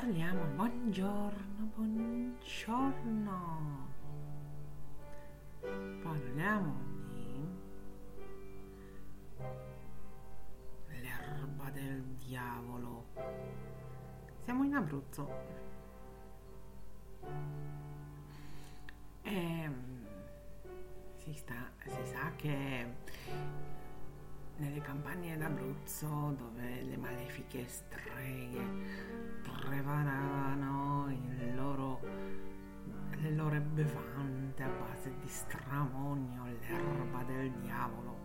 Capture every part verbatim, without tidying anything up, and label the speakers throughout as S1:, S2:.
S1: Parliamo, buongiorno, buongiorno. Parliamo di l'erba del diavolo. Siamo in Abruzzo. E si, sta, si sa che nelle campagne d'Abruzzo, dove le malefiche streghe preparavano il loro, le loro bevande a base di stramonio, l'erba del diavolo,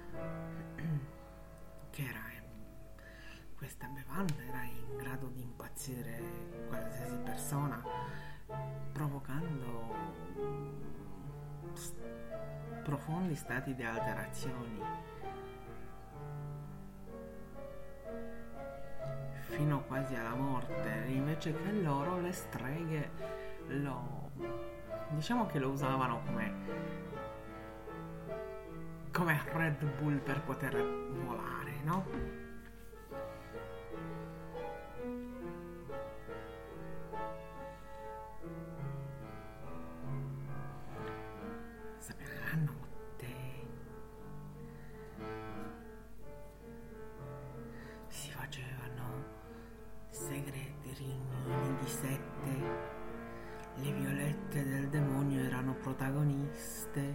S1: che era questa bevanda era in grado di impazzire qualsiasi persona, provocando profondi stati di alterazioni, fino quasi alla morte. Invece che loro, le streghe, lo diciamo che lo usavano come come Red Bull per poter volare, no? Sapete, la notte si facevano segreti riunioni di sette, le violette del demonio erano protagoniste,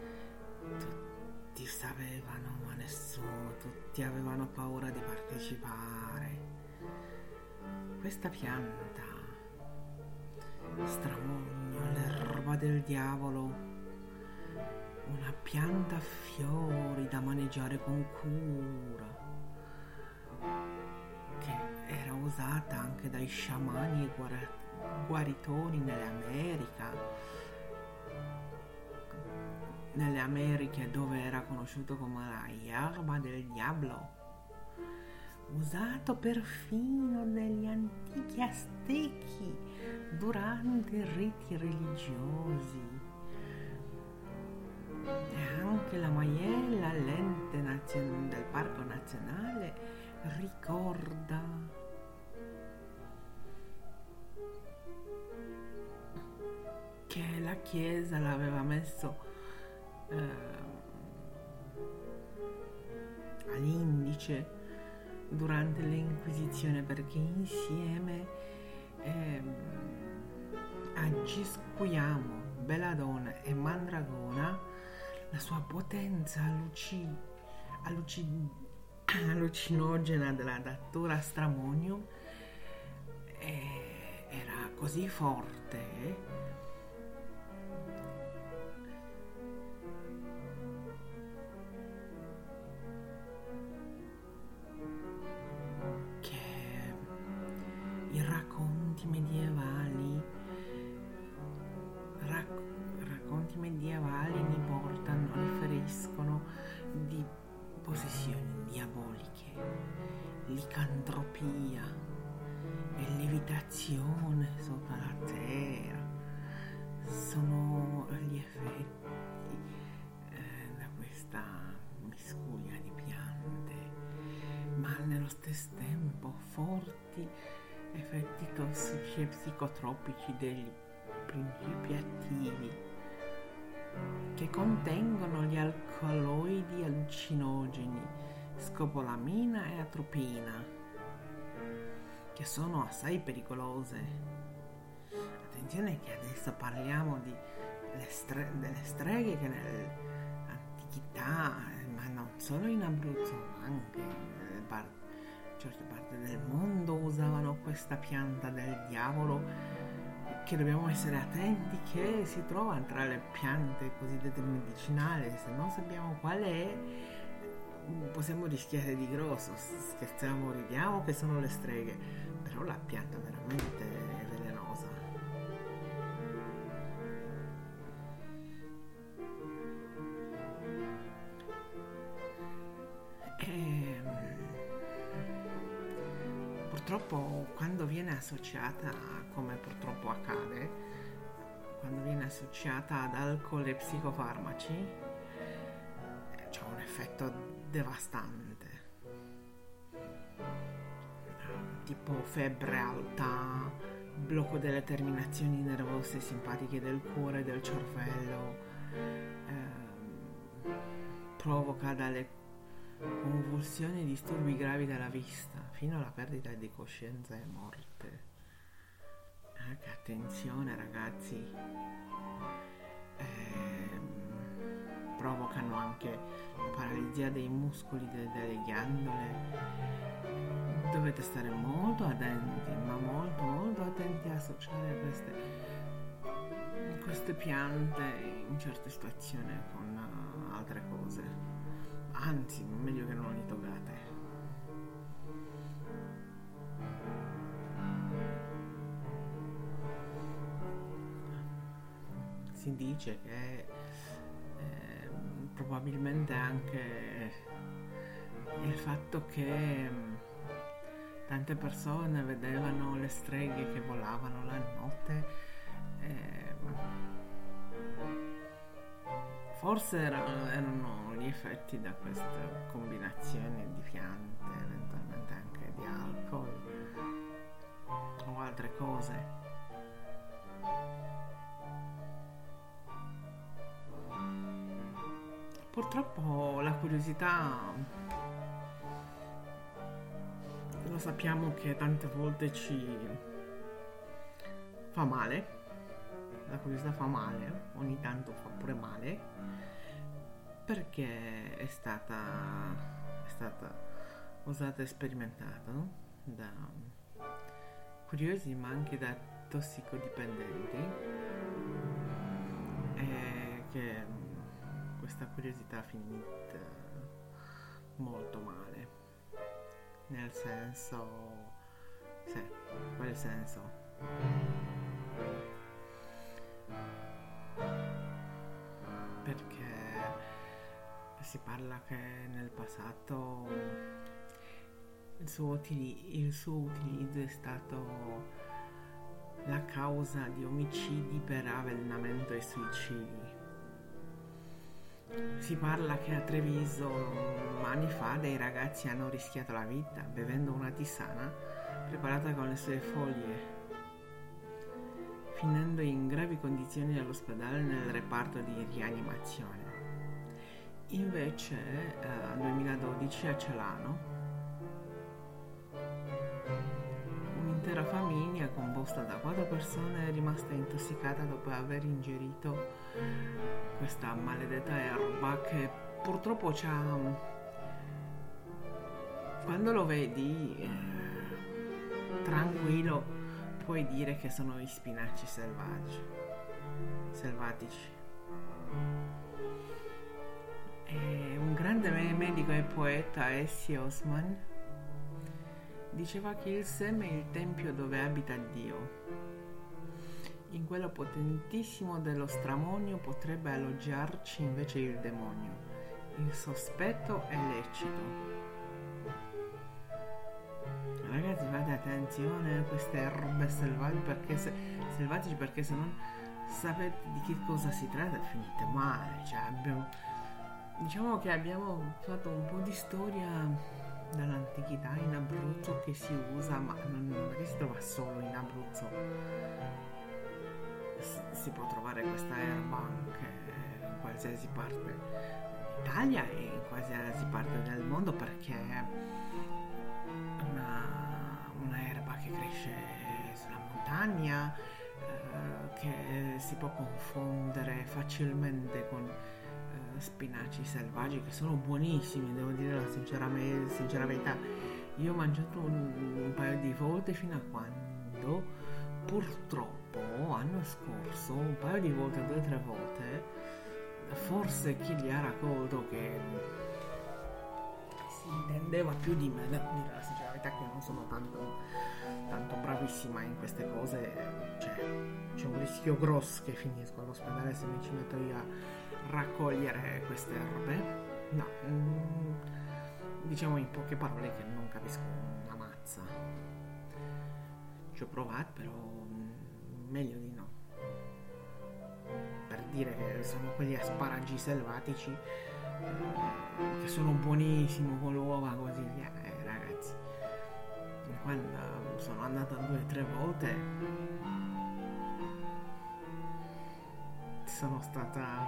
S1: tutti sapevano ma nessuno, tutti avevano paura di partecipare. Questa pianta, stramogno, l'erba del diavolo, una pianta a fiori da maneggiare con cura, che era usata anche dai sciamani e guar- guaritori nell'America, nelle Americhe, dove era conosciuto come la erba del diavolo, usato perfino dagli antichi aztechi durante i riti religiosi. E anche la maiella, l'ente nazionale del parco nazionale, ricorda che la chiesa l'aveva messo eh, all'indice durante l'inquisizione, perché insieme eh, a Giscuiamo, Belladonna e Mandragona, la sua potenza alluci, alluci, allucinogena della datura stramonio eh, era così forte che i racconti medievali rac- racconti medievali mi portano, riferiscono di possessioni diaboliche, licantropia e levitazione sopra la terra. Sono gli effetti eh, da questa miscuglio di piante, ma nello stesso tempo forti effetti tossici e psicotropici degli principi attivi che contengono gli alcaloidi allucinogeni scopolamina e atropina, che sono assai pericolose. Attenzione che adesso parliamo di le stre- delle streghe che nell'antichità, ma non solo in Abruzzo, ma anche in par- certe parti del mondo usavano questa pianta del diavolo, che dobbiamo essere attenti che si trova tra le piante cosiddette medicinali. Se non sappiamo qual è, possiamo rischiare di grosso. Scherziamo, ridiamo che sono le streghe, però la pianta veramente è velenosa. E purtroppo quando viene associata, come purtroppo accade, quando viene associata ad alcol e psicofarmaci, c'è un effetto devastante. tipo febbre alta, blocco delle terminazioni nervose simpatiche del cuore e del cervello, ehm, provoca dalle convulsioni e disturbi gravi della vista fino alla perdita di coscienza e morte. Eh, che attenzione ragazzi, ehm, provocano anche paralisia dei muscoli de- delle ghiandole. Dovete stare molto attenti, ma molto molto attenti a associare queste, queste piante in certe situazioni con uh, altre cose. Anzi, meglio che non li toccate. Si dice che eh, probabilmente anche il fatto che tante persone vedevano le streghe che volavano la notte, eh, forse erano, erano gli effetti da queste combinazioni di piante, eventualmente anche di alcol o altre cose. Purtroppo la curiosità, lo sappiamo che tante volte ci fa male, la curiosità fa male, ogni tanto fa pure male, perché è stata, è stata usata e sperimentata, no? Da curiosi ma anche da tossicodipendenti, e che questa curiosità è finita molto male. Nel senso, sì, quel senso. Perché si parla che nel passato il suo, utili- il suo utilizzo è stato la causa di omicidi per avvelenamento e suicidi. Si parla che a Treviso anni fa dei ragazzi hanno rischiato la vita bevendo una tisana preparata con le sue foglie, finendo in gravi condizioni all'ospedale nel reparto di rianimazione. Invece nel duemiladodici a Celano un'intera famiglia composta da quattro persone è rimasta intossicata dopo aver ingerito questa maledetta erba che purtroppo c'ha, quando lo vedi eh, tranquillo puoi dire che sono i spinaci selvaggi selvatici. E un grande medico e poeta, Essie Osman, diceva che il seme è il tempio dove abita Dio. In quello potentissimo dello stramonio potrebbe alloggiarci invece il demonio. Il sospetto è lecito. Ragazzi, fate attenzione a queste erbe selvatiche perché se, selvatici perché se non sapete di che cosa si tratta finite male. Cioè, abbiamo, diciamo che abbiamo fatto un po' di storia dall'antichità in Abruzzo che si usa, ma non, non si trova solo in Abruzzo. Si può trovare questa erba anche in qualsiasi parte d'Italia e in qualsiasi parte del mondo, perché è una, una erba che cresce sulla montagna, eh, che si può confondere facilmente con eh, spinaci selvaggi che sono buonissimi, devo dire la sincera, sincera verità. Io ho mangiato un, un paio di volte fino a quando purtroppo l'anno scorso un paio di volte, due o tre volte, forse chi li ha raccolto che si intendeva più di me, devo dire la sincera verità che non sono tanto, tanto bravissima in queste cose, cioè c'è un rischio grosso che finisco all'ospedale se mi ci metto io a raccogliere queste erbe. No, mm, diciamo in poche parole che non capisco una mazza. Ci ho provato, però meglio di no. Per dire che sono quegli asparagi selvatici eh, che sono buonissimi con l'uova così via, eh, ragazzi, quando sono andata due o tre volte sono stata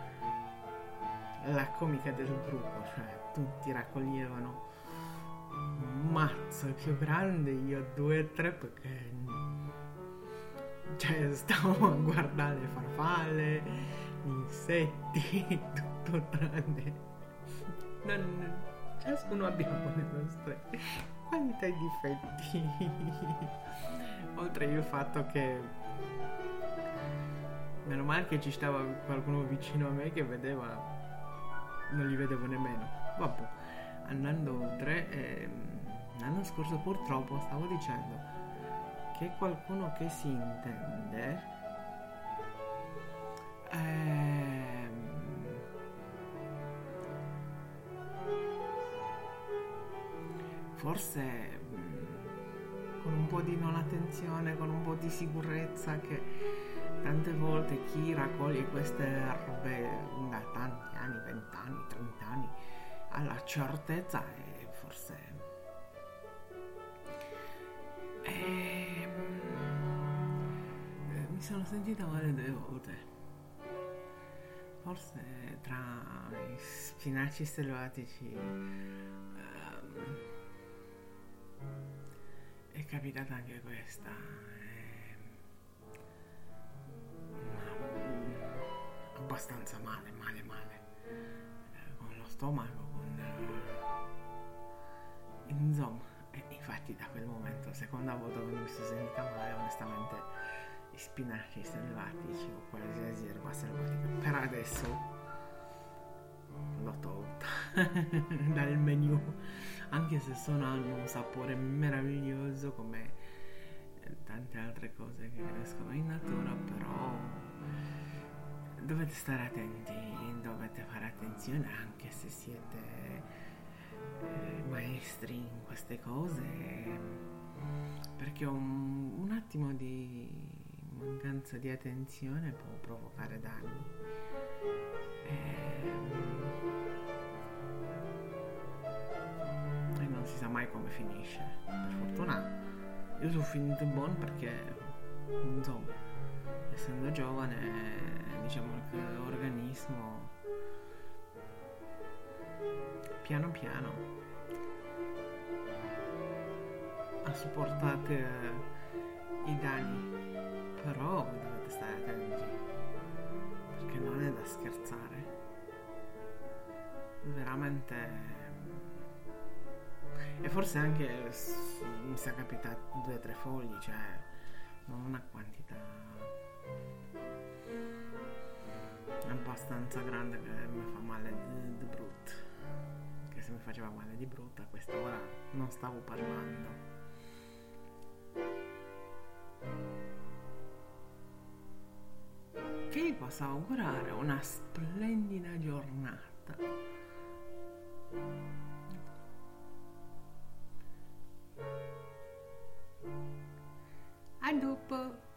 S1: la comica del gruppo, cioè tutti raccoglievano un mazzo più grande, io due o tre perché cioè stavo a guardare le farfalle, gli insetti, tutto tranne. Non, ciascuno abbiamo le nostre qualità e difetti. Oltre il fatto che meno male che ci stava qualcuno vicino a me che vedeva, non li vedevo nemmeno. Vabbè, andando oltre, ehm, l'anno scorso purtroppo stavo dicendo che qualcuno che si intende ehm, forse mh, con un po' di non attenzione, con un po' di sicurezza, che tante volte chi raccoglie queste erbe da tanti anni, venti anni, trenta anni, ha la certezza e forse e, mm, mi sono sentita male due volte. Forse tra i spinaci selvatici ehm, è capitata anche questa. ehm, ma mm, abbastanza male, male, male. Eh, con lo stomaco, con eh, insomma. E infatti da quel momento, la seconda volta che mi sono sentita male, onestamente i spinaci selvatici o qualsiasi erba selvatica per adesso l'ho tolta dal menu, anche se sono, hanno un sapore meraviglioso come tante altre cose che crescono in natura, però dovete stare attenti, dovete fare attenzione anche se siete Eh, maestri in queste cose, perché un, un attimo di mancanza di attenzione può provocare danni e, e non si sa mai come finisce. Per fortuna io sono finito buono perché insomma, essendo giovane, diciamo che l'organismo piano piano ha supportato eh, i danni, però voi dovete stare attenti perché non è da scherzare, veramente. E forse anche mi sia capitato due o tre fogli, cioè non una quantità abbastanza grande che mi fa male di, di brutto. Che se mi faceva male di brutto a questa ora non stavo parlando. Che vi posso augurare una splendida giornata. A dopo.